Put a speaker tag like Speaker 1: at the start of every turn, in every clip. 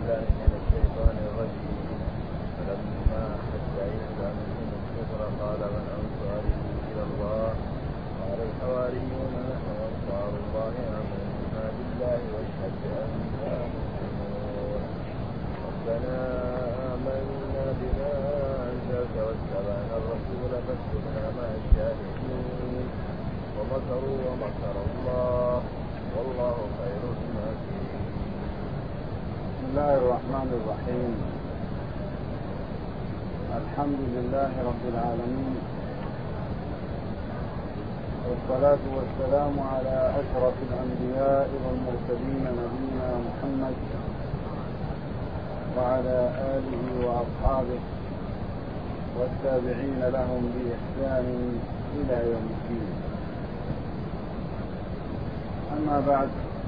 Speaker 1: بالله من الشيطان الرجيم. فلما أحس عيسى منهم الكفر قال من أنصاري إلى الله؟ قال الحواريون نحن أنصار الله آمنا بالله واشهد بأننا مسلمون. ربنا آمنا بما أنزلت واتبعنا الرسول فاكتبنا مع الشاهدين. ومكروا ومكر الله والله خير الماكرين.
Speaker 2: بسم الله الرحمن الرحيم. الحمد لله رب العالمين، والصلاة والسلام على أشرف الأنبياء والمرسلين نبينا محمد وعلى آله وأصحابه والتابعين لهم بإحسان إلى يوم الدين. أما بعد،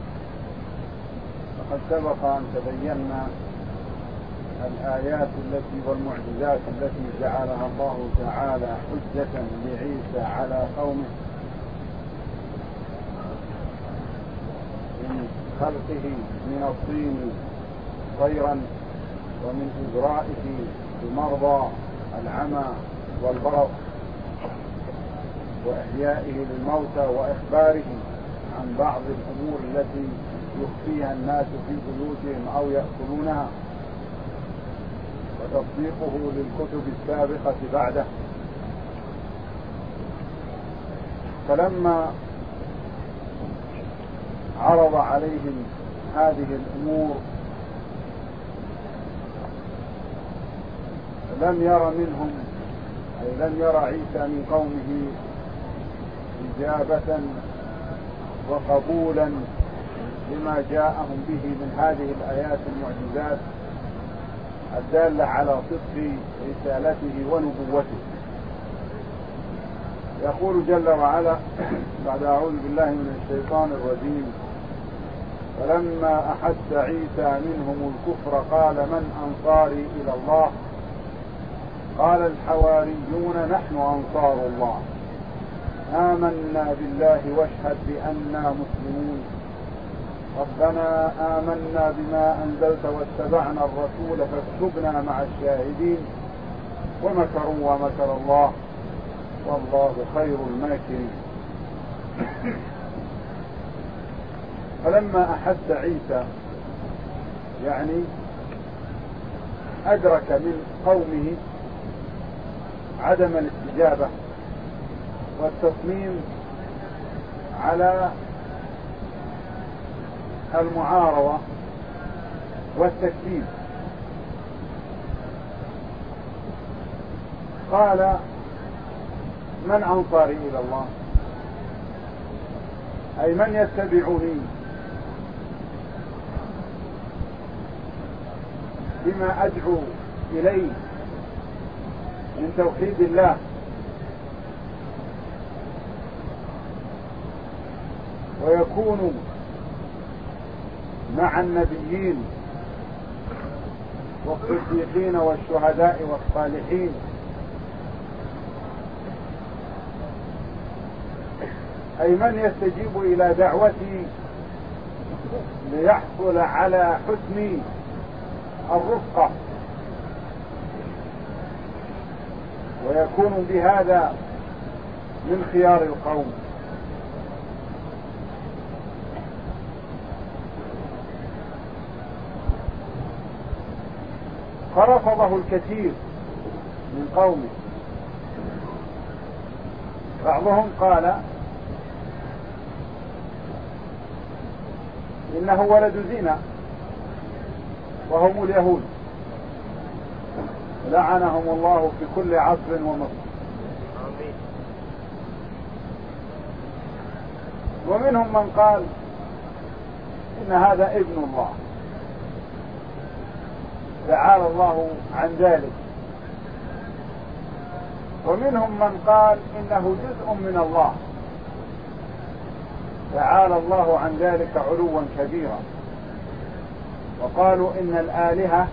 Speaker 2: فقد سبق أن تبينا الآيات التي والمعجزات التي جعلها الله تعالى حجة لعيسى على قومه من خلقه من الطين طيرا، ومن إجرائه بمرضى العمى والبرص، وإحيائه للموتى، وإخباره عن بعض الأمور التي يخفيها الناس في بيوتهم أو يأكلونها، وتصديقه للكتب السابقة بعده. فلما عرض عليهم هذه الأمور لم يرى عيسى من قومه إجابة وقبولا لما جاءهم به من هذه الآيات المعجزات الدالة على صدق رسالته ونبوته. يقول جل وعلا بعد أعوذ بالله من الشيطان الرجيم: فلما أحس عيسى منهم الكفر قال من أنصاري إلى الله؟ قال الحواريون نحن أنصار الله آمنا بالله واشهد بأننا مسلمون. ربنا آمنا بما أنزلت واتبعنا الرسول فاكتبنا مع الشاهدين. ومكروا ومكر الله والله خير الماكرين. فلما أحس عيسى يعني أدرك من قومه عدم الاستجابة والتصميم على المعارضة والتكذيب، قال من أنصاري إلى الله؟ أي من يتبعني بما أدعو إليه من توحيد الله ويكون مع النبيين والصديقين والشهداء والصالحين. أي من يستجيب إلى دعوتي ليحصل على حسن الرفقة ويكون بهذا من خيار القوم. فرفضه الكثير من قومه. بعضهم قال إنه ولد زنا، وهم اليهود لعنهم الله في كل عصر ومصر. ومنهم من قال إن هذا ابن الله تعالى الله عن ذلك. ومنهم من قال إنه جزء من الله تعالى الله عن ذلك علوا كبيرا. وقالوا إن الآلهة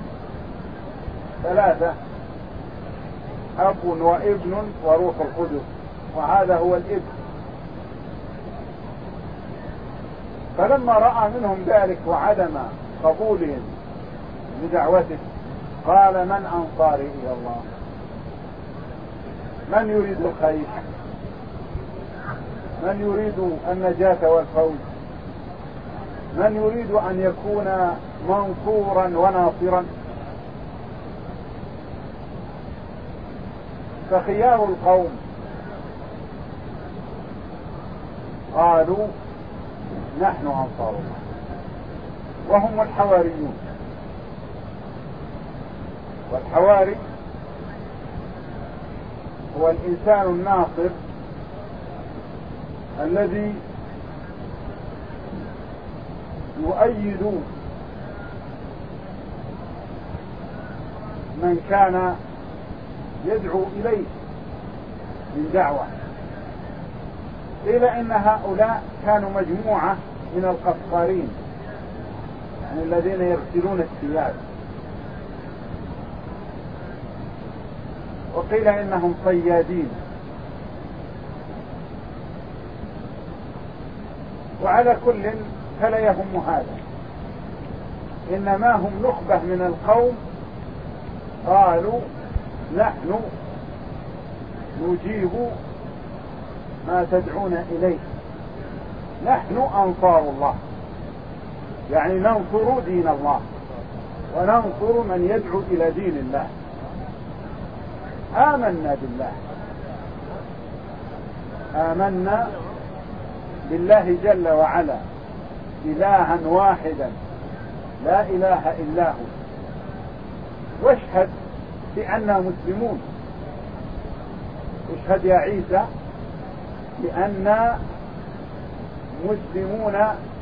Speaker 2: ثلاثة: أب وابن وروح القدس، وهذا هو الابن. فلما رأى منهم ذلك وعدم قبولهم بدعوته. قال: من أنصاري إلى الله؟ من يريد الخير؟ من يريد النجاة والفوز؟ من يريد أن يكون منصورا وناصرا؟ فخيار القوم قالوا: نحن أنصار الله، وهم الحواريون. والحواري هو الإنسان الناصر الذي يؤيد من كان يدعو إليه من دعوة. قيل إن هؤلاء كانوا مجموعة من القفارين، يعني الذين يغسلون الثياب، وقيل إنهم صيادين. وعلى كل فلا يهم هذا، إنما هم نخبة من القوم قالوا: نحن نجيب ما تدعون إليه، نحن أنصار الله، يعني ننصر دين الله وننصر من يدعو إلى دين الله. آمنا بالله، آمنا بالله جل وعلا إلها واحدا لا إله إلا هو، واشهد بأننا مسلمون. اشهد يا عيسى بأننا مسلمون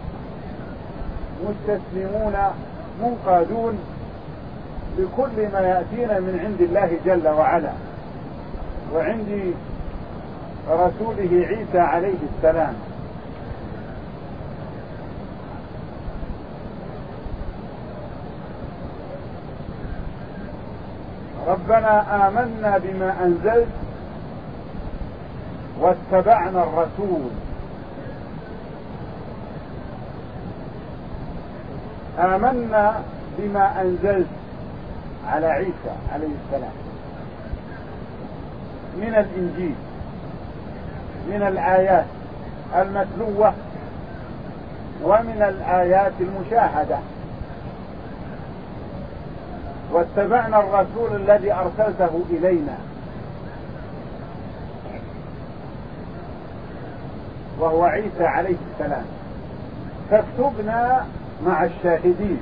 Speaker 2: مستسلمون منقادون بكل ما يأتينا من عند الله جل وعلا وعند رسوله عيسى عليه السلام. ربنا آمنا بما أنزلت واتبعنا الرسول. آمنا بما أنزلت على عيسى عليه السلام من الإنجيل، من الآيات المتلوة ومن الآيات المشاهدة. واتبعنا الرسول الذي أرسلته إلينا، وهو عيسى عليه السلام، فاكتبنا مع الشاهدين،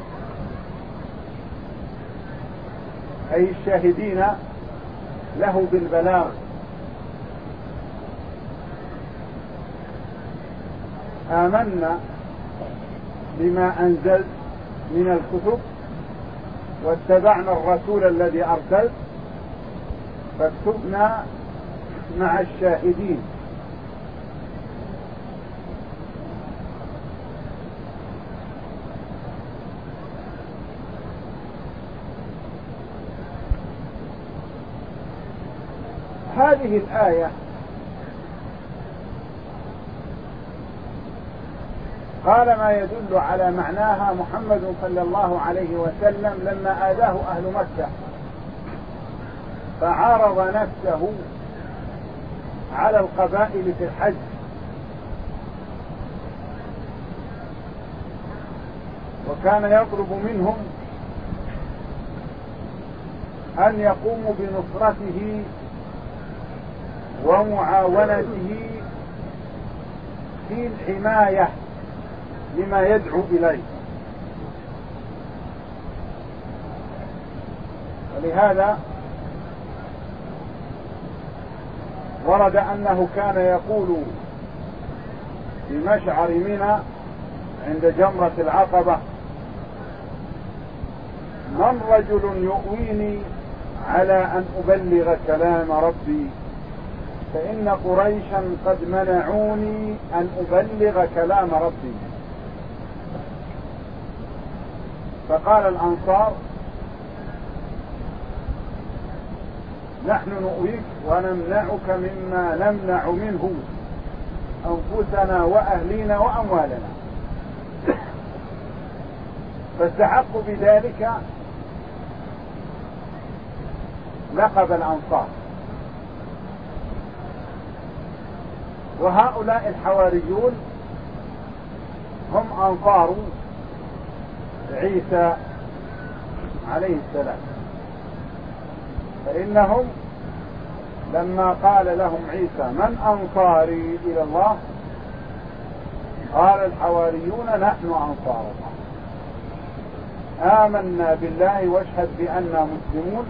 Speaker 2: أي الشاهدين له بالبلاغ. آمنا بما أنزلت من الكتب واتبعنا الرسول الذي أرسلت فاكتبنا مع الشاهدين. هذه الآية قال ما يدل على معناها محمد صلى الله عليه وسلم لما آذاه أهل مكة فعارض نفسه على القبائل في الحج، وكان يطلب منهم أن يقوموا بنصرته ومعاونته في الحماية لما يدعو إليه. ولهذا ورد أنه كان يقول في مشعر منى عند جمرة العقبة: من رجل يؤويني على أن أبلغ كلام ربي، فإن قريشا قد منعوني أن أبلغ كلام ربي. فقال الأنصار: نحن نؤويك ونمنعك مما نمنع منه أنفسنا وأهلينا وأموالنا. فاستحقوا بذلك لقب الأنصار. وهؤلاء الحواريون هم أنصار عيسى عليه السلام، فإنهم لما قال لهم عيسى من أنصاري إلى الله قال الحواريون نحن أنصار الله، آمنا بالله واشهد بأننا مسلمون،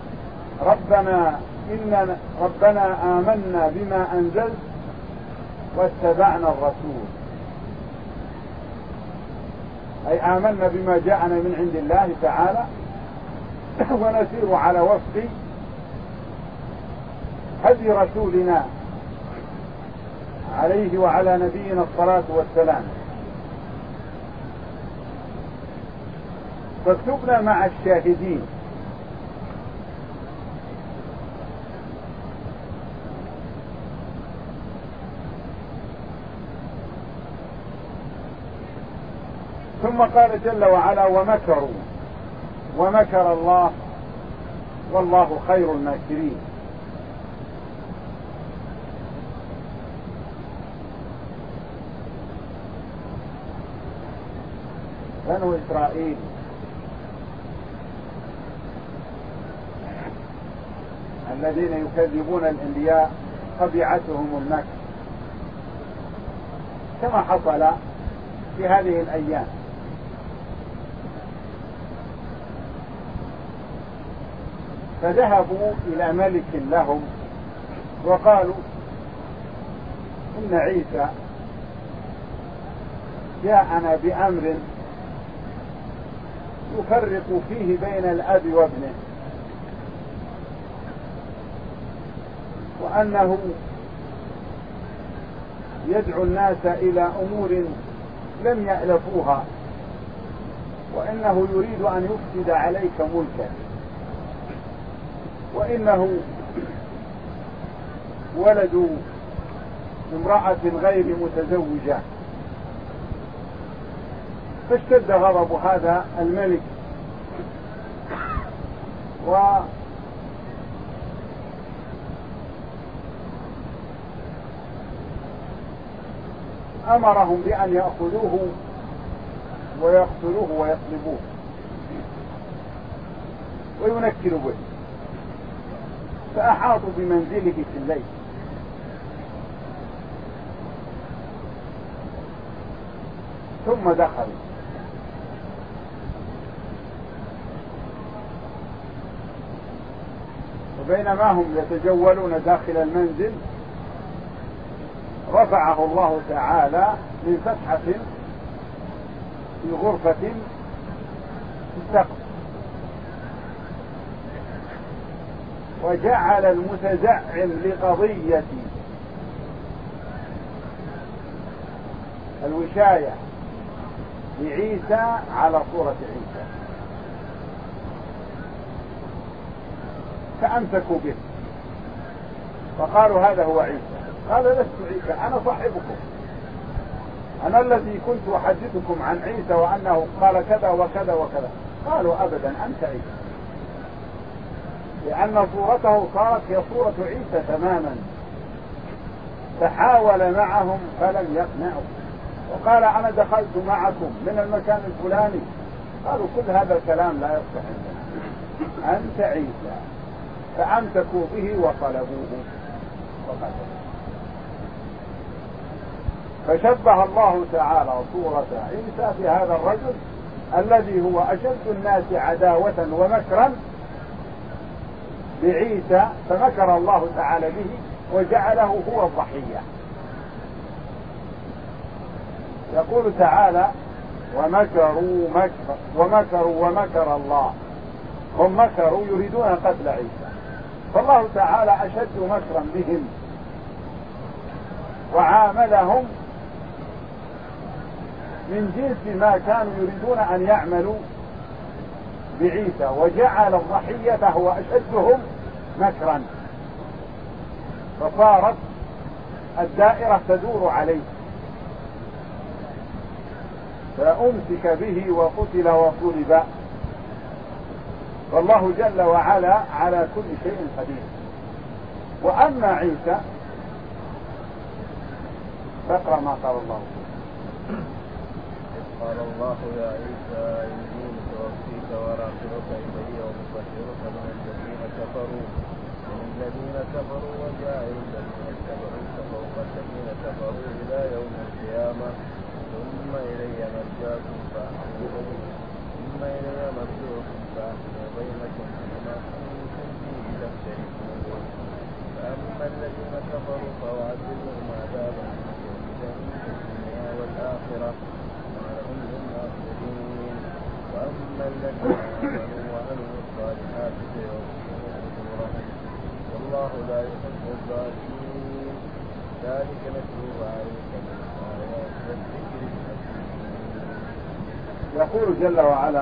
Speaker 2: ربنا آمنا بما أنزلت واتبعنا الرسول، أي آمنا بما جاءنا من عند الله تعالى ونسير على وفق هدي رسولنا عليه وعلى نبينا الصلاة والسلام. فاكتبنا مع الشاهدين. ثم قال جل وعلا ومكروا ومكر الله والله خير الماكرين. بنو إسرائيل الذين يكذبون الأنبياء طبيعتهم المكر كما حصل في هذه الأيام. فذهبوا إلى ملك لهم وقالوا إن عيسى جاءنا بأمر يفرق فيه بين الأب وابنه، وأنه يدعو الناس إلى أمور لم يألفوها، وإنه يريد أن يفسد عليك ملكا، وإنه ولد امرأة غير متزوجة. فاشتد غضب هذا الملك وأمرهم بأن يأخذوه ويقتلوه ويصلبوه وينكلوا به. فأحاطوا بمنزله في الليل ثم دخلوا، وبينما هم يتجولون داخل المنزل رفعه الله تعالى من فتحة في غرفة في السقف، وجعل المتزعم لقضية الوشاية لعيسى على صورة عيسى، فأمسكوا به فقالوا هذا هو عيسى. قال لست عيسى، أنا صاحبكم، أنا الذي كنت أحدثكم عن عيسى وأنه قال كذا وكذا وكذا. قالوا أبدا أنت عيسى، لأن صورته صارت هي صورة عيسى تماما. تحاول معهم فلم يقنعوا، وقال أنا دخلت معكم من المكان الفلاني. قالوا كل هذا الكلام لا يصح عندنا، أنت عيسى. فأمسكوا به وصلبوه وقتلوه. فشبه الله تعالى صورة عيسى في هذا الرجل الذي هو أشد الناس عداوة ومكرا بعيسى، فمكر الله تعالى به وجعله هو الضحية. يقول تعالى ومكروا ومكر الله. هم مكروا يريدون قتل عيسى، فالله تعالى أشد مكرا بهم وعاملهم من جنس ما كانوا يريدون أن يعملوا بعيسى، وجعل الضحية هو أشدهم مكرا، فصارت الدائرة تدور عليه. فأمسك به وقتل وصلب. والله جل وعلا على كل شيء قدير. وأما عيسى فاقرأ ما قال الله.
Speaker 1: قال الله يا عيسى إني متوفيك ورافعك إلي ومطهرك من الذين كفروا وجاعل الذين اتبعوك فوق الذين كفروا إلى يوم القيامة ثم إلي مرجعكم فأحكم بينكم فيما كنتم فيه تختلفون. فأما الذين كفروا فأعذبهم عذابا شديدا في الدنيا والآخرة وما لهم من ناصرين. وأما الذين آمنوا وعملوا الصالحات فيوفيهم أجورهم والله لا يحب الظالمين. ذلك نتلوه عليك من آيات والذكر الحكيم.
Speaker 2: يقول جل وعلا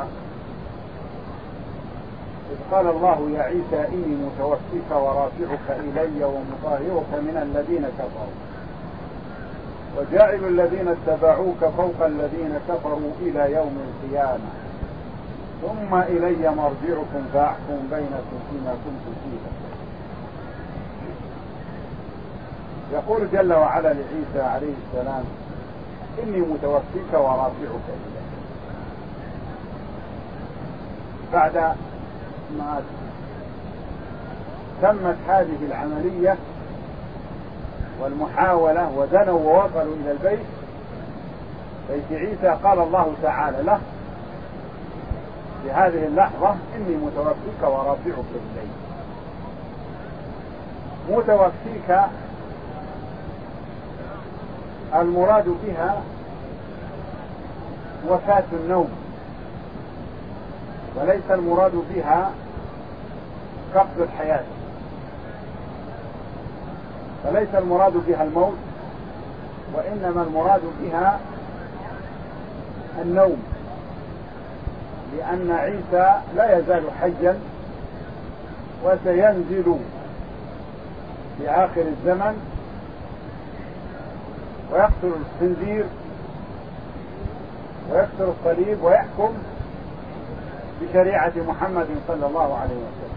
Speaker 2: إذ قال الله يا عيسى إني متوفيك ورافعك إلي ومطهرك من الذين كفروا وجاعل الذين اتبعوك فوق الذين كفروا إلى يوم القيامة ثم إلي مرجعكم فأحكم بينكم فيما كنتم فيه. يقول جل وعلا لعيسى عليه السلام إني متوفيك ورافعك إلي. بعد ما تمت هذه العملية والمحاولة ودنوا ووصلوا إلى البيت بيت عيسى، قال الله تعالى له في هذه اللحظة إني متوفيك ورافعك إلي. متوفيك المراد بها وفاة النوم، وليس المراد بها فقد الحياة، فليس المراد بها الموت، وإنما المراد بها النوم، لأن عيسى لا يزال حيا وسينزل في آخر الزمن ويقتل الخنزير ويكسر الصليب ويحكم بشريعة محمد صلى الله عليه وسلم.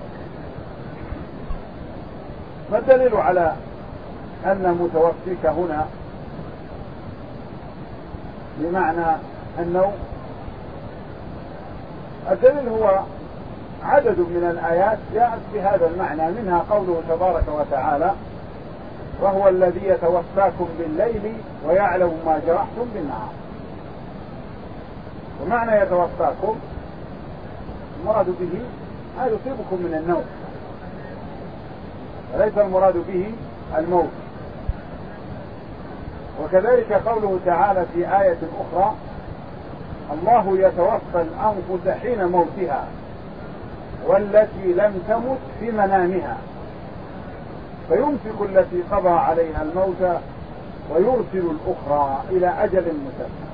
Speaker 2: ما الدليل على أن متوفيك هنا بمعنى النوم؟ الدليل هو عدد من الآيات جاءت بهذا المعنى، منها قوله تبارك وتعالى وهو الذي يتوفاكم بالليل ويعلم ما جرحتم بالنهار. ومعنى يتوفاكم المراد به ما يصيبكم من النوم، وليس المراد به الموت. وكذلك قوله تعالى في آية أخرى الله يتوفى الأنفس حين موتها والتي لم تمت في منامها فيمسك التي قضى عليها الموت ويرسل الأخرى إلى أجل مسمى.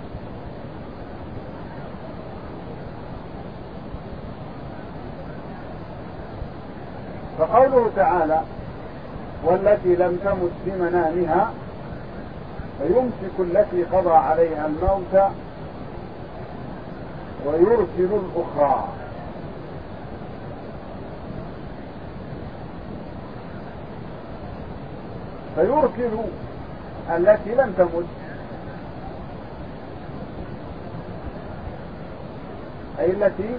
Speaker 2: فقوله تعالى والتي لم تمت في منامها فيمسك التي قضى عليها الموت ويرسل الأخرى. فيرسل التي لم تمت أي التي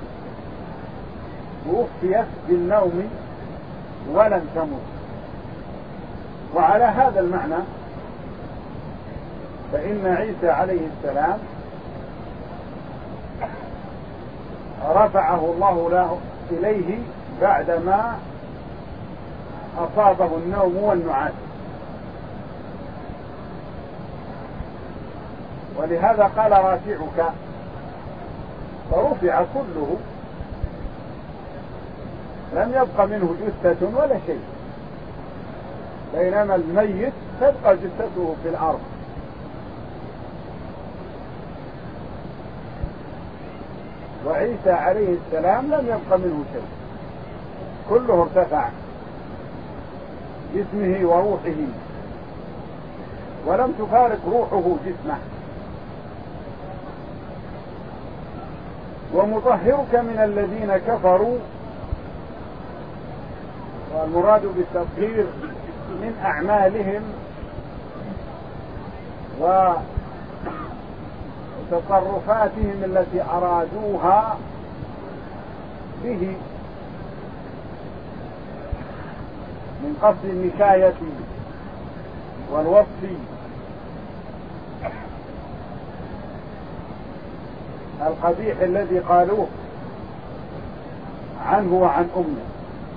Speaker 2: توفيت بالنوم ولم تمت. وعلى هذا المعنى فإن عيسى عليه السلام رفعه الله له إليه بعدما أصابه النوم والنعاس، ولهذا قال رافعك، فرفع كله، لم يبق منه جثة ولا شيء، بينما الميت تبقى جثته في الأرض. وعيسى عليه السلام لم يبق منه شيء، كله ارتفع جسمه وروحه، ولم تفارق روحه جسمه. ومطهرك من الذين كفروا، والمراد بالتطهير من أعمالهم وتصرفاتهم التي أرادوها به من قصد النكاية والوصف القبيح الذي قالوه عنه وعن أمه.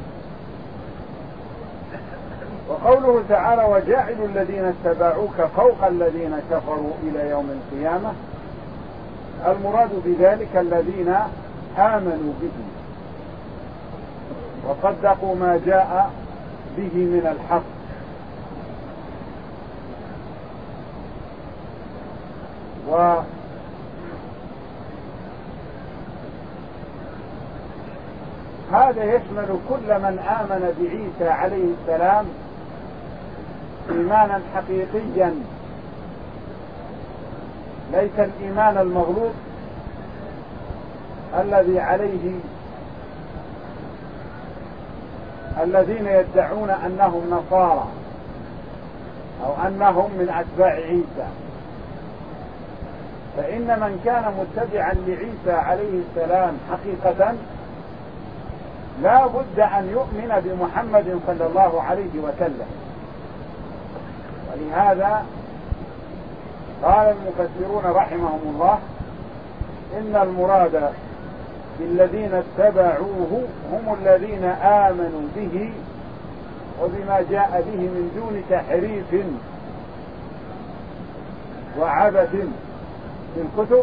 Speaker 2: وقوله تعالى وجاعل الذين اتبعوك فوق الذين كفروا إلى يوم القيامة، المراد بذلك الذين آمنوا به وصدقوا ما جاء به من الحق، وهذا يشمل كل من آمن بعيسى عليه السلام إيمانا حقيقيا، ليس الإيمان المغلوط الذي عليه الذين يدعون أنهم نصارى أو أنهم من أتباع عيسى. فإن من كان متبعا لعيسى عليه السلام حقيقة لا بد أن يؤمن بمحمد صلى الله عليه وسلم. ولهذا قال المفسرون رحمهم الله إن المراد بالذين اتبعوه هم الذين آمنوا به وبما جاء به من دون تحريف وعبث في الكتب،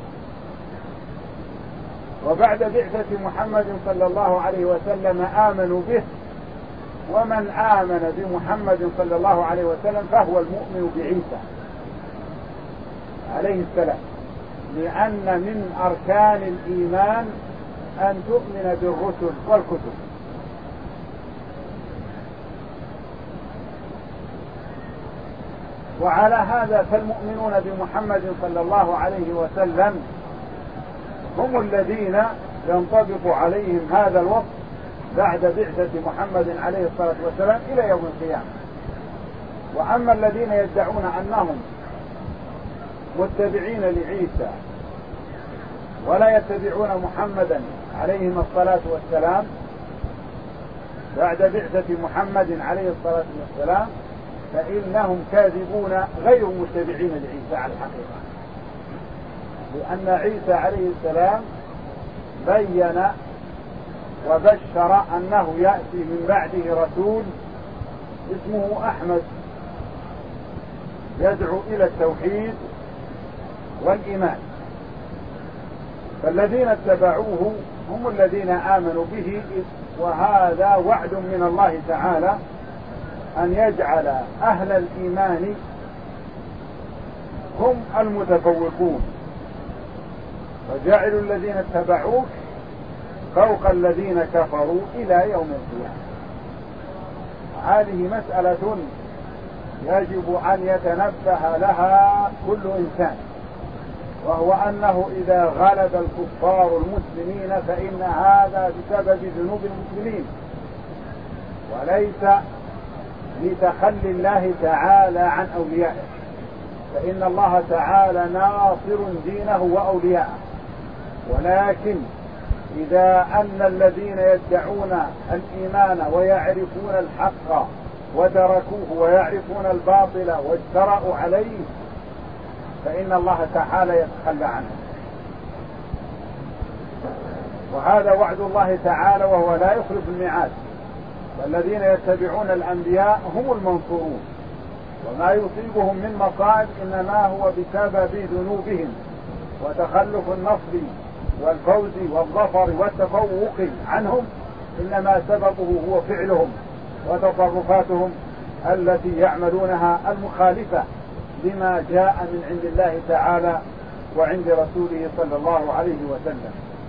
Speaker 2: وبعد بعثة محمد صلى الله عليه وسلم آمنوا به. ومن آمن بمحمد صلى الله عليه وسلم فهو المؤمن بعيسى عليه السلام، لأن من أركان الإيمان أن تؤمن بالرسل والكتب. وعلى هذا فالمؤمنون بمحمد صلى الله عليه وسلم هم الذين ينطبق عليهم هذا الوصف بعد بعثة محمد عليه الصلاة والسلام إلى يوم القيامة. وأما الذين يدعون أنهم متبعين لعيسى ولا يتبعون محمدا عليه الصلاة والسلام بعد بعثة محمد عليه الصلاة والسلام فإنهم كاذبون غير متبعين لعيسى على الحقيقة، لأن عيسى عليه السلام بين وبشر أنه يأتي من بعده رسول اسمه أحمد يدعو إلى التوحيد والإيمان. فالذين اتبعوه هم الذين آمنوا به، وهذا وعد من الله تعالى أن يجعل أهل الإيمان هم المتفوقون. وجعلوا الذين اتبعوك فوق الذين كفروا إلى يوم القيامة. هذه مسألة يجب أن يتنبه لها كل إنسان، وهو أنه إذا غلب الكفار المسلمين فإن هذا بسبب ذنوب المسلمين وليس لتخلي الله تعالى عن أوليائه، فإن الله تعالى ناصر دينه وأولياءه. ولكن إذا أن الذين يدعون الإيمان ويعرفون الحق وتركوه ويعرفون الباطل واجترأوا عليه فإن الله تعالى يتخلى عنه. وهذا وعد الله تعالى وهو لا يخلف الميعاد. والذين يتبعون الأنبياء هم المنصورون، وما يصيبهم من مصائب إنما هو بسبب ذنوبهم وتخلف النصر والفوز والظفر والتفوق عنهم، إنما سببه هو فعلهم وتصرفاتهم التي يعملونها المخالفة لما جاء من عند الله تعالى وعند رسوله صلى الله عليه وسلم.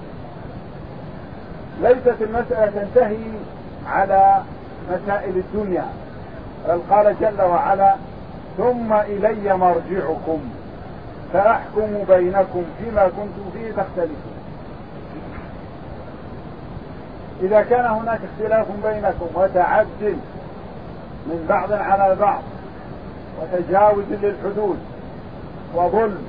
Speaker 2: ليست المسألة تنتهي على مسائل الدنيا، بل قال جل وعلا ثم إلي مرجعكم فأحكم بينكم فيما كنتم فيه تختلفون. إذا كان هناك اختلاف بينكم وتعد من بعض على بعض وتجاوز للحدود وظلم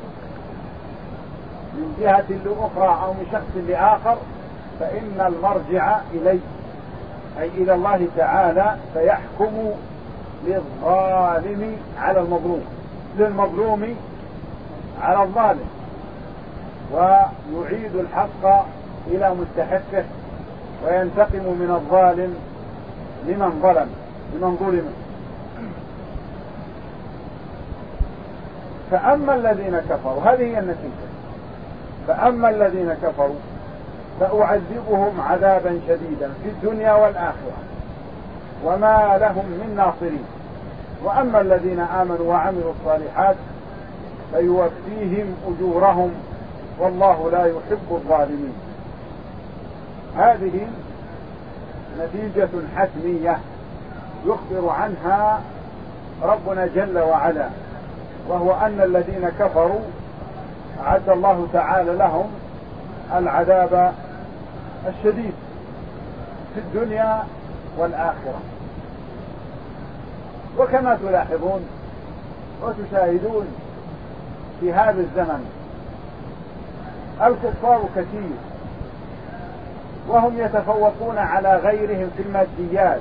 Speaker 2: من جهة لأخرى أو من شخص لآخر، فإن المرجع إليه أي إلى الله تعالى، فيحكم للظالم على المظلوم، للمظلوم على الظالم، ويعيد الحق إلى مستحقه وينتقم من الظالم لمن ظلم. فأما الذين كفروا، هذه هي النتيجة، فأما الذين كفروا فأعذبهم عذابا شديدا في الدنيا والآخرة وما لهم من ناصرين، وأما الذين آمنوا وعملوا الصالحات فيوفيهم أجورهم والله لا يحب الظالمين. هذه نتيجة حتمية يخبر عنها ربنا جل وعلا، وهو أن الذين كفروا أعد الله تعالى لهم العذاب الشديد في الدنيا والآخرة. وكما تلاحظون وتشاهدون في هذا الزمن الكفار كثير، وهم يتفوقون على غيرهم في الماديات،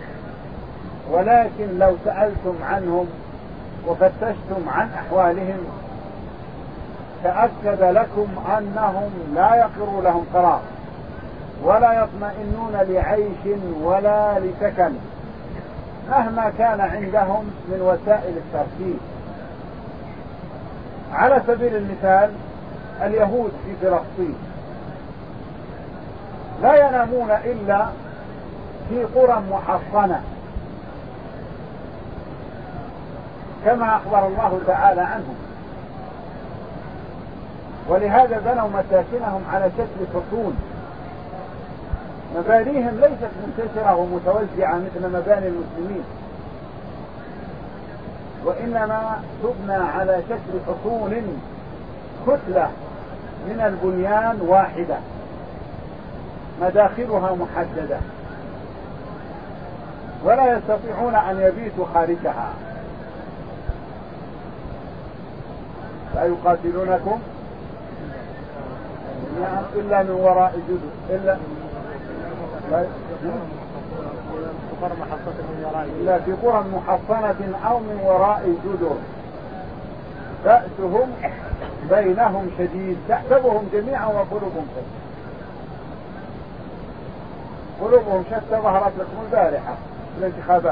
Speaker 2: ولكن لو سألتم عنهم وفتشتم عن أحوالهم تأكد لكم أنهم لا يقر لهم قرار ولا يطمئنون لعيش ولا لسكن مهما كان عندهم من وسائل الترفيه. على سبيل المثال اليهود في فلسطين لا ينامون إلا في قرى محصنة كما أخبر الله تعالى عنهم، ولهذا بنوا مساكنهم على شكل حصون، مبانيهم ليست منتشرة ومتوزعة مثل مباني المسلمين، وإنما تبنى على شكل حصون كتلة من البنيان واحدة مداخلها محددة، ولا يستطيعون أن يبيتوا خارجها. لا يقاتلونكم إلا من وراء جدر إلا في قرى محصنة أو من وراء جدر بأسهم بينهم شديد تحسبهم جميعا وقلوبهم شتى. قلوبهم شتى ظهرت لكم البارحة في الانتخابات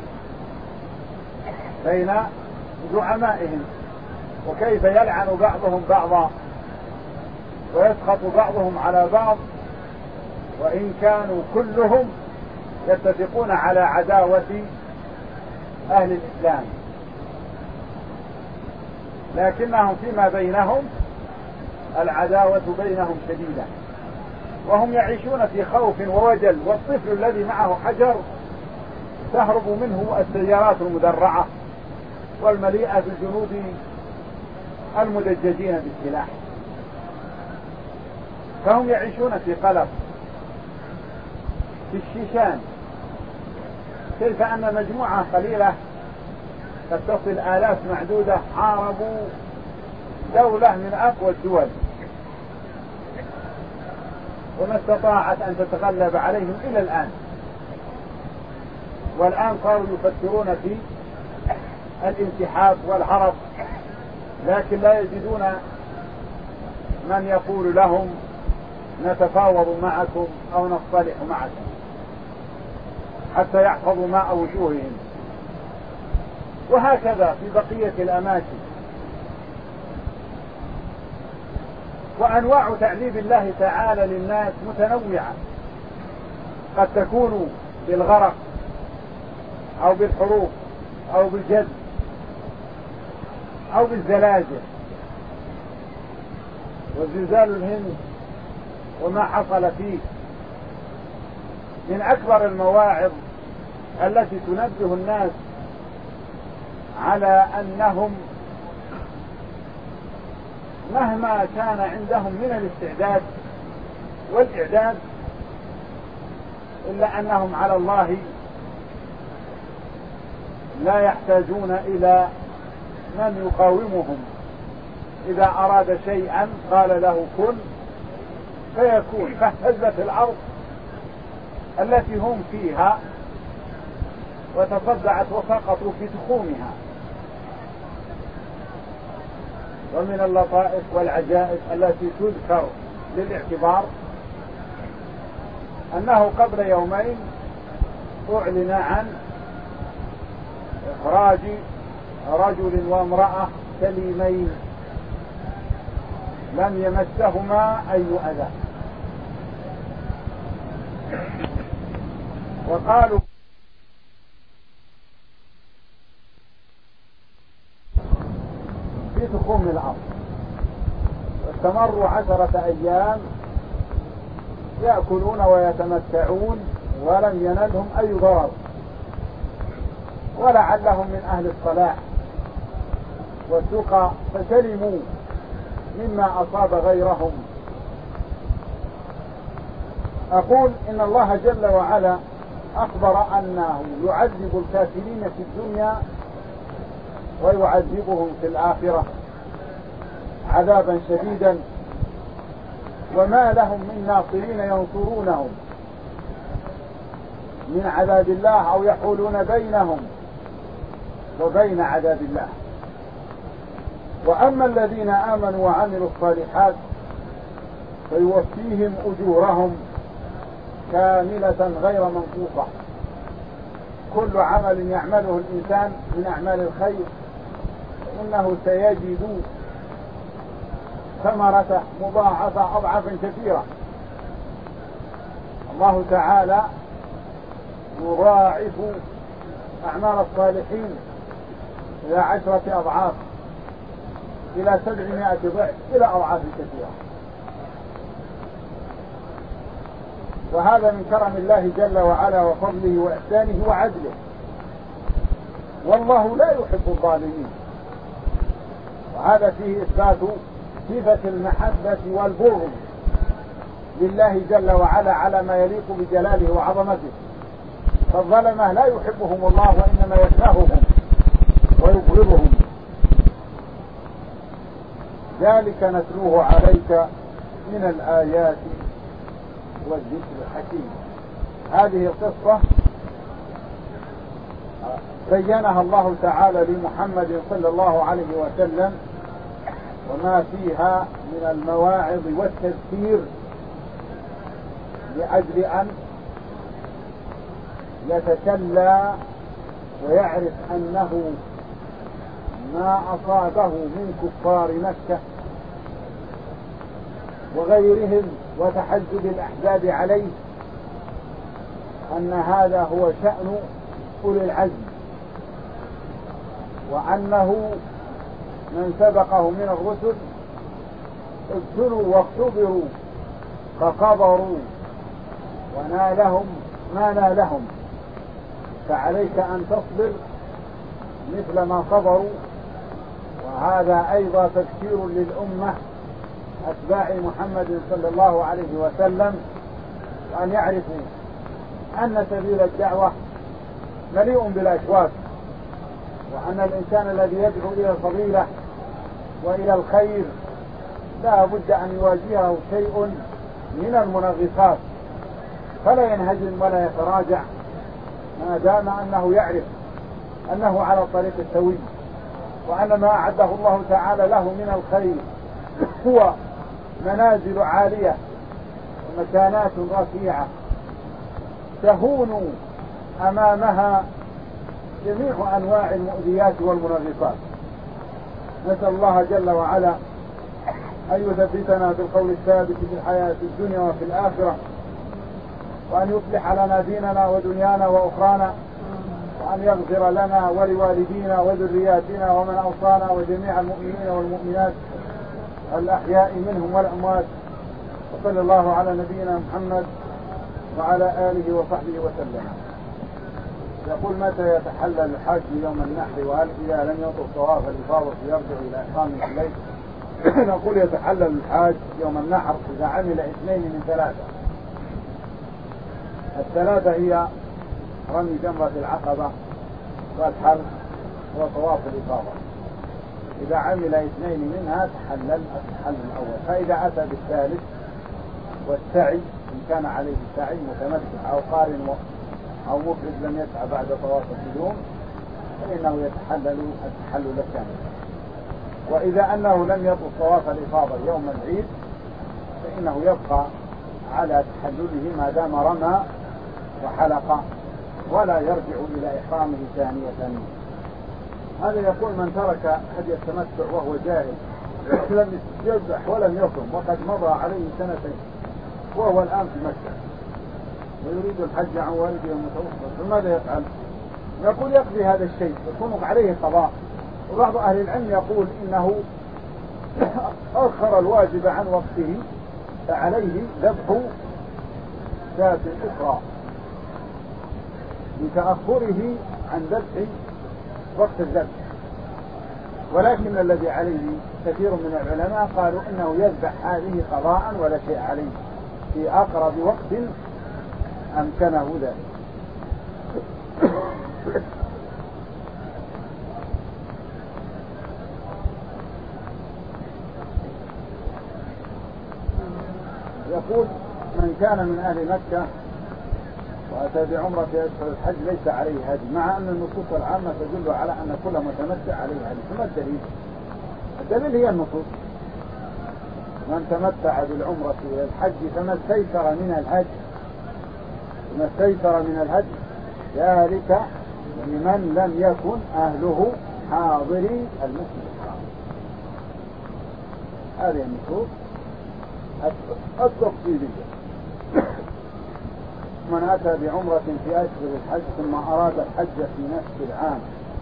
Speaker 2: بين زعمائهم، وكيف يلعن بعضهم بعضا ويسخط بعضهم على بعض، وإن كانوا كلهم يتفقون على عداوة أهل الإسلام، لكنهم فيما بينهم العداوة بينهم شديدة، وهم يعيشون في خوف ووجل، والطفل الذي معه حجر تهرب منه السيارات المدرعة والمليئة بالجنود المدججين بالسلاح، فهم يعيشون في قلق. في الشيشان كيف أن مجموعة قليلة قد تصل آلاف معدودة حاربوا دولة من أقوى الدول وما استطاعت أن تتغلب عليهم إلى الآن، والآن صاروا يفكرون في الانسحاب والهرب، لكن لا يجدون من يقول لهم نتفاوض معكم أو نصطلح معكم حتى يحفظوا ماء وجوههم. وهكذا في بقية الأماكن. وأنواع تعذيب الله تعالى للناس متنوعة، قد تكون بالغرق أو بالحروق أو بالجذب أو بالزلازل وزلزال الهند وما حصل فيه من أكبر المواعظ التي تنبه الناس على أنهم مهما كان عندهم من الاستعداد والإعداد إلا أنهم على الله لا يحتاجون إلى من يقاومهم. إذا أراد شيئا قال له كن فيكون، فاهتزت الأرض التي هم فيها وتصدعت وسقطوا في تخومها. ومن اللطائف والعجائب التي تذكر للاعتبار أنه قبل يومين أعلن عن إخراج رجل وامرأة سليمين لم يمسهما أي أذى، وقالوا في تخوم الأرض، واستمروا 10 أيام يأكلون ويتمتعون ولم ينلهم أي ضرر، ولعلهم من أهل الصلاح والتقى فسلموا مما أصاب غيرهم. أقول إن الله جل وعلا أخبر أنه يعذب الكافرين في الدنيا ويعذبهم في الآخرة عذابا شديدا، وما لهم من ناصرين ينصرونهم من عذاب الله أو يحولون بينهم وبين عذاب الله. وأما الذين آمنوا وعملوا الصالحات فيوفيهم أجورهم كاملة غير منقوصة. كل عمل يعمله الإنسان من أعمال الخير إنه سيجد ثمرته مضاعفة أضعافا كثيرة. الله تعالى يضاعف أعمال الصالحين إلى 10 أضعاف، إلى 700 ضعف، إلى أضعاف كثيرة. وهذا من كرم الله جل وعلا وفضله وإحسانه وعدله، والله لا يحب الظالمين. وهذا فيه إثبات صفة المحبة والبغض لله جل وعلا على ما يليق بجلاله وعظمته. فالظلمة لا يحبهم الله وإنما يكرههم ويبغضهم. ذلك نتلوه عليك من الآيات والذكر الحكيم. هذه القصة بينها الله تعالى لمحمد صلى الله عليه وسلم، وما فيها من المواعظ والتذكير لأجل أن يتسلى ويعرف أنه ما أصابه من كفار مكة وغيرهم وتحزب الأحزاب عليه أن هذا هو شأن أولي العزم، وأنه من سبقه من الرسل ابتلوا واختبروا فصبروا ونالهم ما نالهم، فعليك أن تصبر مثل ما صبروا. وهذا أيضا تذكير للأمة أتباع محمد صلى الله عليه وسلم، وأن يعرفوا أن سبيل الدعوة مليء بالأشواك، وأن الإنسان الذي يدعو إلى الفضيلة وإلى الخير لا بد أن يواجهه شيء من المنغصات، فلا ينهزم ولا يتراجع ما دام أنه يعرف أنه على الطريق السوي، وأن ما أعده الله تعالى له من الخير هو منازل عالية ومكانات رفيعة تهون أمامها جميع أنواع المؤذيات والمنغصات. نسأل الله جل وعلا أن يثبتنا بالقول الثابت في الحياة الدنيا وفي الآخرة، وأن يصلح لنا ديننا ودنيانا وأخرانا، وأن يغفر لنا ولوالدينا وذرياتنا ومن أوصانا وجميع المؤمنين والمؤمنات الأحياء منهم والأموات. وصلى الله على نبينا محمد وعلى آله وصحبه وسلم. يقول: متى يتحلل الحاج يوم النحر؟ وهل إذا لم يطف طواف الإفاضة يرجع إلى إحرام الليل؟ نقول: يتحلل الحاج يوم النحر إذا عمل 2 من 3. الثلاثة هي رمي جمرة العقبة والحرث وطواف الإفاضة. إذا عمل اثنين منها تحلل التحلل الأول. فإذا أتى بالثالث والسعي إن كان عليه سعي متمتع أو قارن أو مفرد لم يسعى بعد طواف القدوم فإنه يتحلل التحلل الثاني. وإذا أنه لم يطف طواف الإفاضة يوم العيد فإنه يبقى على تحلله ما دام رمى وحلق ولا يرجع إلى إحرامه ثانية. هذا يقول من ترك هدي التمتع وهو جاهل لم يذبح ولم يصم وقد مضى عليه سنتين وهو الآن في مكة ويريد الحج عن والده المتوفى فماذا يفعل؟ يقول يقضي هذا الشيء يكون عليه قضاء. وبعض أهل العلم يقول إنه أخر الواجب عن وقته فعليه ذبح شاة أخرى لتأخره عن ذبح وقت الذبح. ولكن الذي عليه كثير من العلماء قالوا إنه يذبح هذه قضاء ولا شيء عليه في أقرب وقت أمكنه ذلك. يقول من كان من أهل مكة وأتى بعمرة في أشهر الحج ليس عليه هدي مع أن النصوص العامة تدل على أن كل متمتع عليه هدي. فما الدليل؟ الدليل هي النصوص. من تمتع بالعمرة إلى الحج فما استيسر من الهدي ذلك لمن لم يكن أهله حاضري المسجد الحرام. هذه النصوص التفصيلية. من أتى بعمرة في أشهر الحج ثم أراد الحج في نفس العام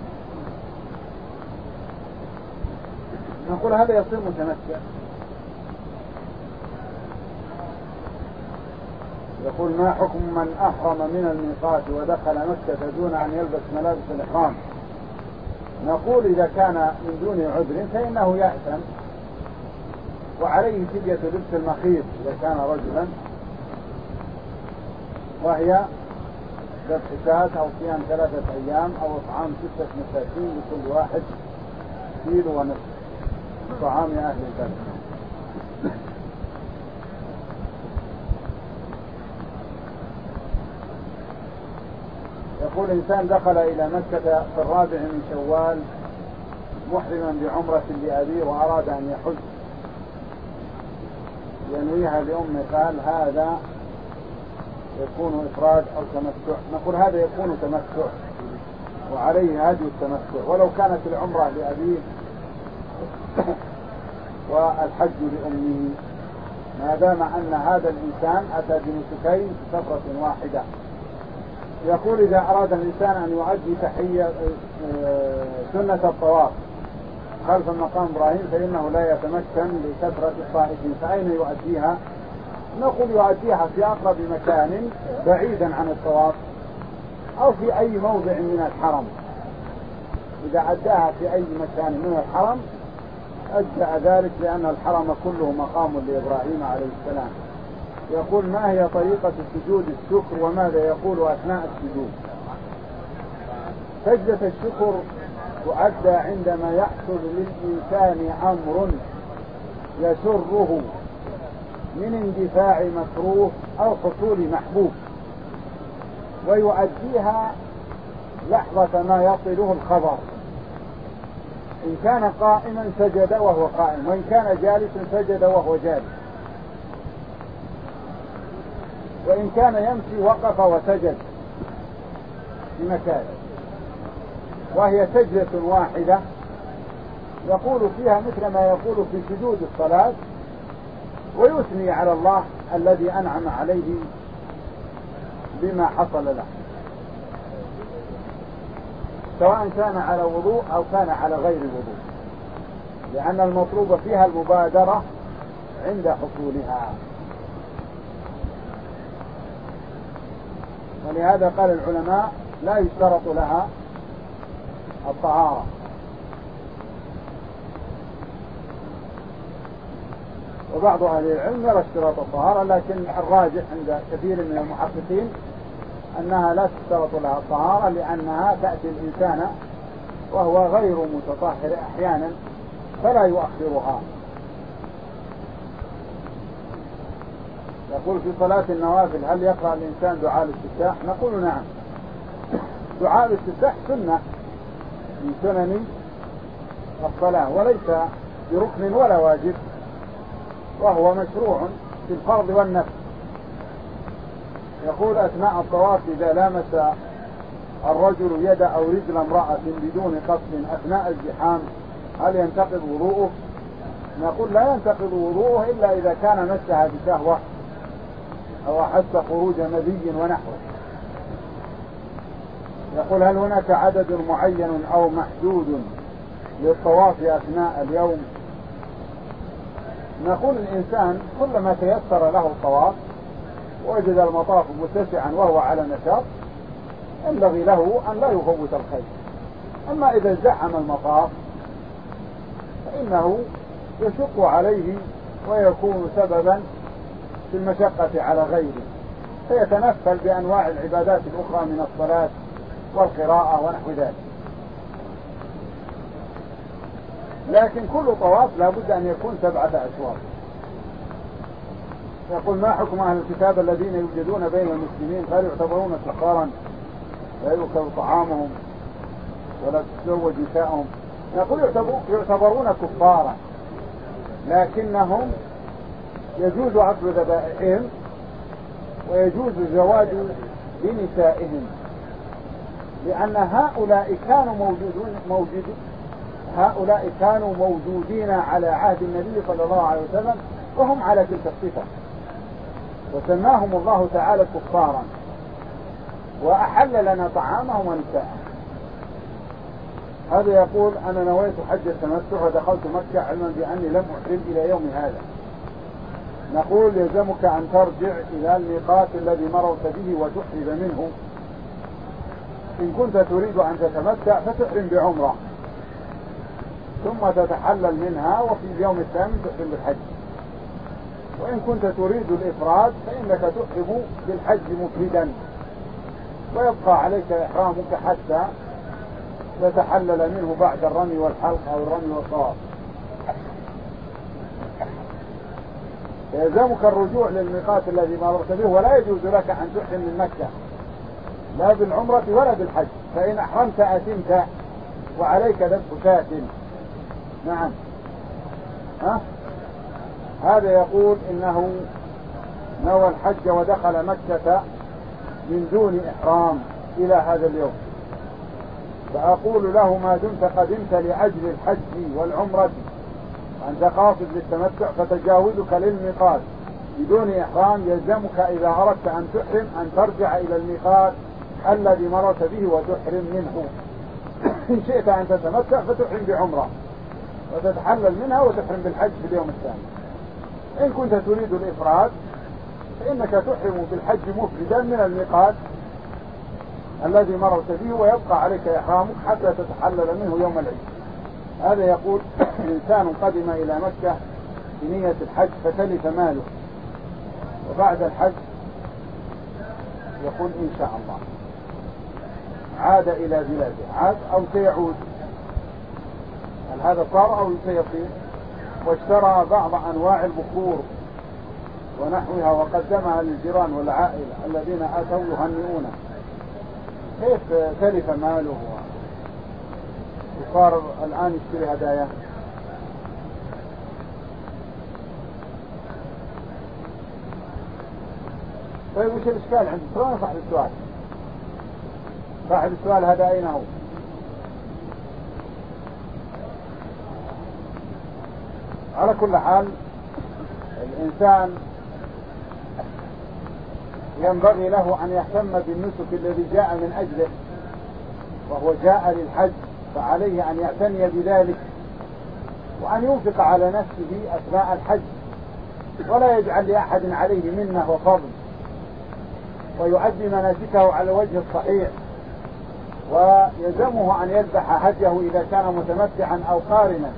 Speaker 2: نقول هذا يصير متمتع. يقول ما حكم من أحرم من الميقات ودخل مكة دون أن يلبس ملابس الإحرام؟ نقول إذا كان من دون عذر فإنه يأثم وعليه فدية لبس المخيط إذا كان رجلا وهي ذبح شاة أو صيام 3 أيام أو إطعام 6 مساكين لكل واحد كيلو ونصف طعام أهل البلد. يقول إنسان دخل إلى مكة في 4 من شوال محرما بعمرة لأبيه وأراد أن يحج ينويها لأمه قال هذا يكون إفراد أو تمتع؟ نقول هذا يكون تمتع وعليه هدي التمتع ولو كانت العمرة لأبيه والحج لأمه ما دام أن هذا الإنسان أتى بنسكين في سفرة واحدة. يقول إذا أراد الإنسان أن يؤدي تحية سنة الطواف خلف مقام إبراهيم فإنه لا يتمكن لكثرة الطائفين فأين يؤديها؟ نقول يؤديها في أقرب مكان بعيدا عن الطواف أو في أي موضع من الحرم. إذا أداها في أي مكان من الحرم أجزأ ذلك لأن الحرم كله مقام لإبراهيم عليه السلام. يقول ما هي طريقة سجود الشكر وماذا يقول أثناء السجود؟ سجدة الشكر تؤدى عندما يحصل للإنسان أمر يسره من اندفاع مكروه أو حصول محبوب ويؤديها لحظة ما يصله الخبر. إن كان قائما سجد وهو قائم وإن كان جالسا سجد وهو جالس وإن كان يمشي وقف وسجد في مكانه وهي سجدة واحدة يقول فيها مثل ما يقول في سجود الصلاة ويثني على الله الذي أنعم عليه بما حصل له سواء كان على وضوء أو كان على غير وضوء لأن المطلوب فيها المبادرة عند حصولها. ولهذا قال العلماء لا يشترط لها الطهارة. وبعض أهل العلم يرى اشتراط الطهارة لكن الراجح عند كثير من المحققين أنها لا تشترط لها الطهارة، لأنها تأتي الإنسان وهو غير متطهر أحيانا فلا يؤخرها. يقول في صلاة النوافل هل يقرأ الإنسان دعاء الاستفتاح؟ نقول نعم، دعاء الاستفتاح سنة من سنن الصلاة وليس بركن ولا واجب، وهو مشروع في الفرض والنفل. يقول أثناء الطواف إذا لامس الرجل يد أو رجل امرأة بدون قصد أثناء الزحام هل ينتقض وضوءه؟ نقول لا ينتقض وضوءه إلا إذا كان مسها بشهوة أو أحس خروج مذي ونحوه. يقول هل هناك عدد معين أو محدود للطواف أثناء اليوم؟ نقول الإنسان كلما تيسر له الطواف ووجد المطاف متسعا وهو على نشاط ينبغي له أن لا يفوت الخير. أما إذا ازدحم المطاف فإنه يشق عليه ويكون سببا في المشقة على غيره، فيتنفل بأنواع العبادات الأخرى من الصلاة والقراءة ونحو ذلك. لكن كل طواف لا بد أن يكون 7 أشواط. يقول ما حكم أهل الكتاب الذين يوجدون بين المسلمين هل يعتبرون كفارا لا يؤكل طعامهم ولا تتزوج نساءهم؟ يقول يعتبرون كفارا، لكنهم يجوز عقد ذبائحهم ويجوز الزواج بنسائهم، لأن هؤلاء كانوا موجودين على عهد النبي صلى الله عليه وسلم وهم على تلك الصفة، وسماهم الله تعالى كفارا وأحل لنا طعامهم ونساءهم. هذا يقول أنا نويت حج التمتع ودخلت مكة علما بأني لم أحرم إلى يوم هذا. نقول يلزمك أن ترجع إلى الميقات الذي مررت به وتحرم منه. إن كنت تريد أن تتمتع فتحرم بعمرة ثم تتحلل منها وفي اليوم الثامن تحرم بالحج. وإن كنت تريد الإفراد فإنك تحرم بالحج مفردا ويبقى عليك إحرامك حتى تتحلل منه بعد الرمي والحلق أو الرمي والطواف. يلزمك الرجوع للميقات الذي مررت به، ولا يجوز لك أن تحرم من مكة لا بالعمرة ولا بالحج، فإن أحرمت أثمت وعليك ذبح شاة. نعم. هذا يقول إنه نوى الحج ودخل مكة من دون إحرام إلى هذا اليوم، فأقول له ما دمت قدمت لأجل الحج والعمرة وأنت قاصد للتمتع فتجاوزك للميقات بدون إحرام يلزمك إذا أردت أن تحرم أن ترجع إلى الميقات الذي مررت به وتحرم منه. إن شئت أن تتمتع فتحرم بعمرة وتتحلل منها وتحرم بالحج في اليوم الثاني. إن كنت تريد الإفراد فإنك تحرم بالحج مفردا من الميقات الذي مررت به ويبقى عليك إحرامك حتى تتحلل منه يوم العيد. هذا يقول إنسان قدم إلى مكة بنية الحج فتلف ماله، وبعد الحج يقول إن شاء الله عاد إلى بلاده، عاد أو سيعود، هل هذا صار أو سيصير؟ واشترى بعض أنواع البخور ونحوها وقدمها للجيران والعائلة الذين أتوا يهنئونه، كيف تلف ماله وصار الآن يشتري هدايا؟ طيب وش الإشكال عند شلون صاحب السؤال؟ صاحب السؤال هذا أين هو؟ على كل حال الإنسان ينبغي له أن يهتم بالنسك الذي جاء من أجله، وهو جاء للحج، فعليه أن يعتني بذلك وأن ينفق على نفسه أثناء الحج ولا يجعل لأحد عليه منه وفضل، ويؤدي مناسكه على الوجه الصحيح، ويلزمه أن يذبح هديه إذا كان متمتعا أو قارنا،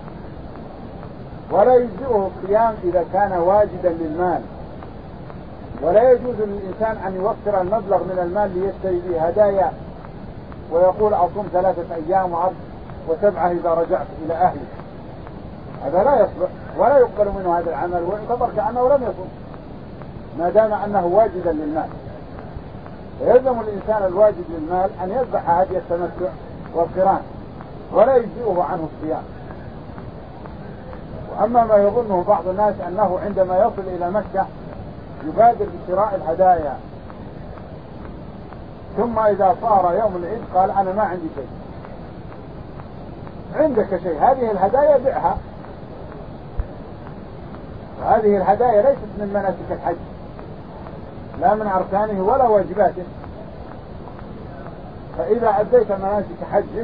Speaker 2: ولا يجزئه الصيام إذا كان واجدا للمال، ولا يجوز للإنسان أن يوفر المبلغ من المال ليشتري به هدايا ويقول أصوم 3 أيام وسبعة إذا رجعت إلى أهلي. هذا لا يصلح ولا يقبل منه هذا العمل، ويعتبر كأنه لم يصوم ما دام أنه واجدا للمال. يلزم الإنسان الواجد للمال أن يذبح هدي التمتع والقران ولا يجزئه عنه الصيام. وأما ما يظنه بعض الناس أنه عندما يصل إلى مكة يبادر بشراء الهدايا، ثم إذا صار يوم العيد قال أنا ما عندي شيء. عندك شيء، هذه الهدايا بيعها. وهذه الهدايا ليست من مناسك الحج، لا من أركانه ولا واجباته. فإذا أديت مناسك حجك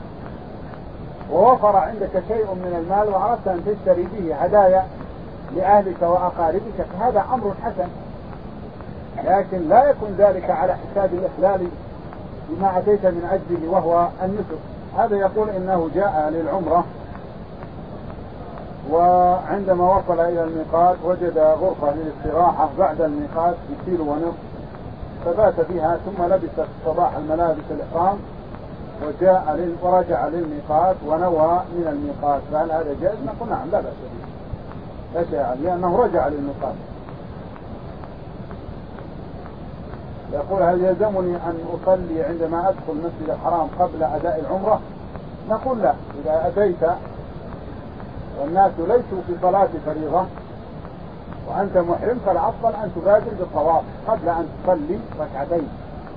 Speaker 2: ووفر عندك شيء من المال وأردت أن تشتري به هدايا لأهلك وأقاربك فهذا أمر حسن، لكن لا يكون ذلك على حساب الإخلال بما أتيت من أجله وهو النسك. هذا يقول إنه جاء للعمرة وعندما وصل إلى الميقات وجد غرفة للاستراحة بعد الميقات ب1.5 كيلو، فبات فيها ثم لبس في الصباح الملابس الإحرام ورجع للميقات ونوى من الميقات. فهل هذا جائز؟ نقول نعم لا بأس به، لا شيء، لأنه رجع للميقات. يقول هل يلزمني أن أصلي عندما أدخل مسجد الحرام قبل أداء العمرة؟ نقول لا، إذا أتيت والناس ليسوا في صلاة فريضة وأنت محرم فالأفضل أن تبادر بالطواف قبل أن تصلي ركعتين،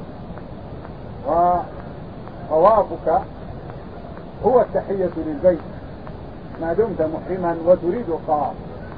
Speaker 2: وطوافك هو التحية للبيت ما دمت محرما وتريد الطواف.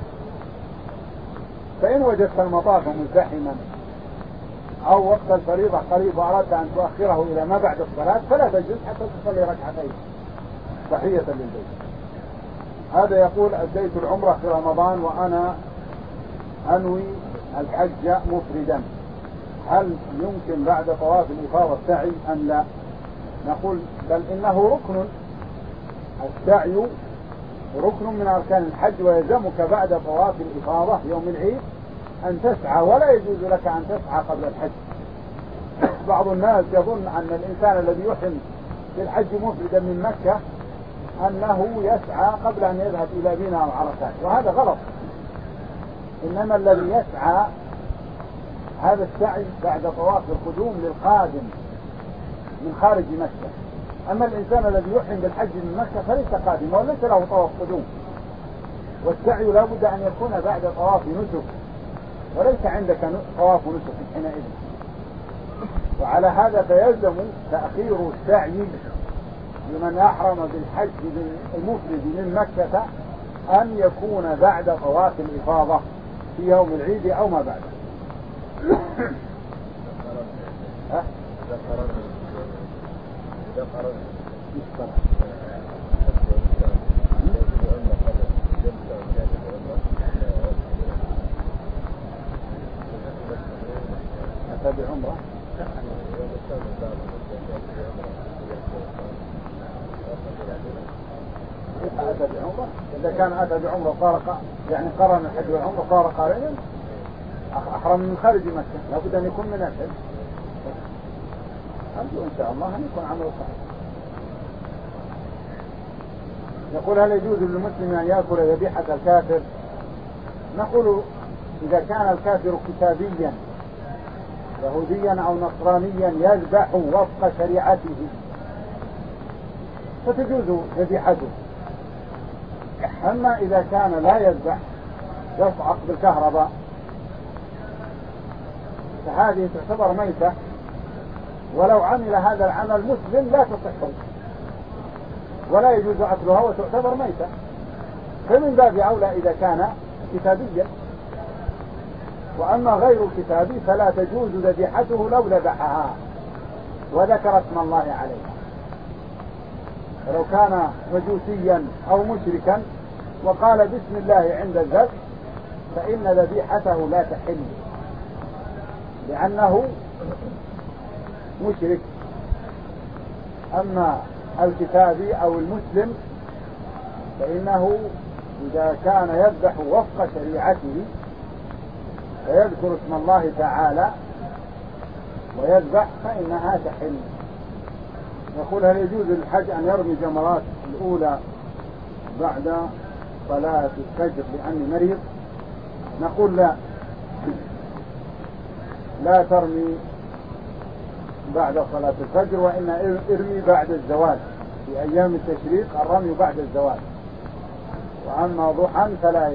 Speaker 2: فإن وجدت المطاف مزدحما أو وقت الفريضة قريب وأردت أن تؤخره إلى ما بعد الصلاة فلا تجوز حتى تصلي ركعتين تحية للبيت. هذا يقول أديت العمرة في رمضان وأنا أنوي الحج مفردا، هل يمكن بعد طواف الإفاضة السعي أم لا؟ نقول بل إنه ركن، السعي ركن من أركان الحج ويلزمك بعد طواف الإفاضة يوم العيد أن تسعى، ولا يجوز لك أن تسعى قبل الحج. بعض الناس يظن أن الإنسان الذي يحرم بالحج مفردا من مكة أنه يسعى قبل أن يذهب إلى منى أو عرفات، وهذا غلط. إنما الذي يسعى هذا السعي بعد طواف القدوم للقادم من خارج مكة. أما الإنسان الذي يحرم بالحج من مكة فليس قادم وليس له طواف قدوم، والسعي لا بد أن يكون بعد طواف نسك، وليس عندك طواف نسك حينئذ. وعلى هذا فيلزم تأخير السعي لمن أحرم بالحج المفرد من مكة أن يكون بعد طواف الإفاضة في يوم العيد أو ما بعده. أتى بعمرة أتى بعمرة، إذا كان أتى بعمرة صار يعني قرن الحج والعمرة صار قارنا، أحرم من خارج مكة لابد أن يكون من الحج. أرجو إن شاء الله أن يكون عمله صحيح. يقول هل يجوز للمسلم أن يأكل ذبيحة الكافر؟ نقول إذا كان الكافر كتابيا يهوديا أو نصرانيا يذبح وفق شريعته فتجوز ذبيحته. أما إذا كان لا يذبح يصعق بالكهرباء فهذه تعتبر ميتة، ولو عمل هذا العمل مسلم لا تصح ولا يجوز أكلها وتعتبر ميتة، فمن باب أولى إذا كان كتابيا. وأما غير الكتابي فلا تجوز ذبيحته لو ذبحها وذكر اسم الله عليها. فلو كان مجوسيا أو مشركا وقال بسم الله عند الذبح فإن ذبيحته لا تحل لأنه مشرك. أما الكتابي أو المسلم فإنه إذا كان يذبح وفق شريعته فيذكر اسم الله تعالى ويذبح فإنها تحل. يقول هل يجوز للحج أن يرمي جمرات الأولى بعد صلاة الفجر لأني مريض؟ نقول لا ترمي بعد صلاة الفجر، وإن ارمي بعد الزوال. في أيام التشريق الرمي بعد الزوال، وأما ضحى فلا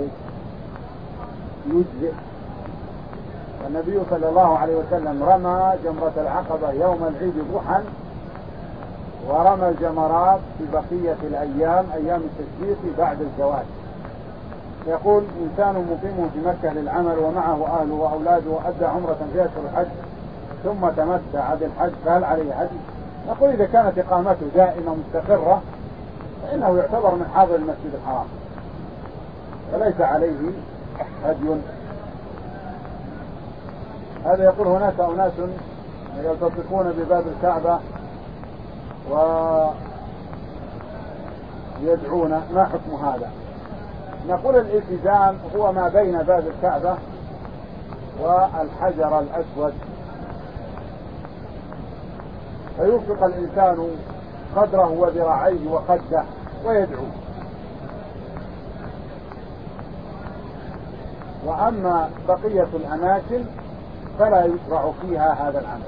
Speaker 2: يجزئ. النبي صلى الله عليه وسلم رمى جمرة العقبة يوم العيد ضحى، ورمى الجمرات في بقية الأيام أيام التشريق بعد الزوال. يقول إنسان مقيم في مكة للعمل ومعه أهله وأولاده وأدى عمرة في أشهر الحج ثم تمتع بالحج، فهل عليه هدي؟ نقول إذا كانت إقامته دائمة مستقرة فإنه يعتبر من حاضر المسجد الحرام فليس عليه هدي. هذا يقول هناك أناس يلتصقون بباب الكعبة ويدعون، ما حكم هذا؟ نقول الالتزام هو ما بين باب الكعبة والحجر الأسود، فيوفق الإنسان قدره وذراعيه وخده ويدعو. وأما بقية الأماكن فلا يشرع فيها هذا العمل.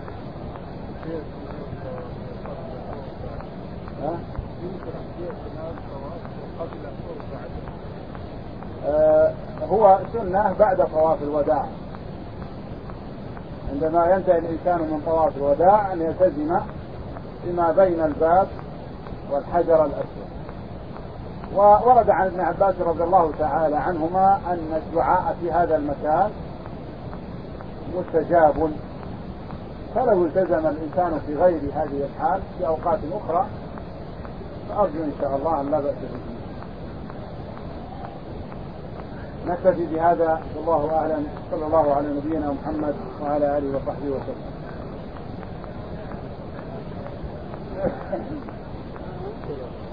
Speaker 2: هو سنة بعد طواف الوداع، عندما ينتهي الإنسان من طواف الوداع أن يلتزم فيما بين الباب والحجر الأسود. وورد عن ابن عباس رضي الله تعالى عنهما أن الدعاء في هذا المكان مستجاب، فلو التزم الإنسان في غير هذه الحال في أوقات أخرى فأرجو إن شاء الله أن لا بأس به. نكتفي بهذا، والله أعلم. صلى الله على نبينا محمد وعلى آله وصحبه وسلم.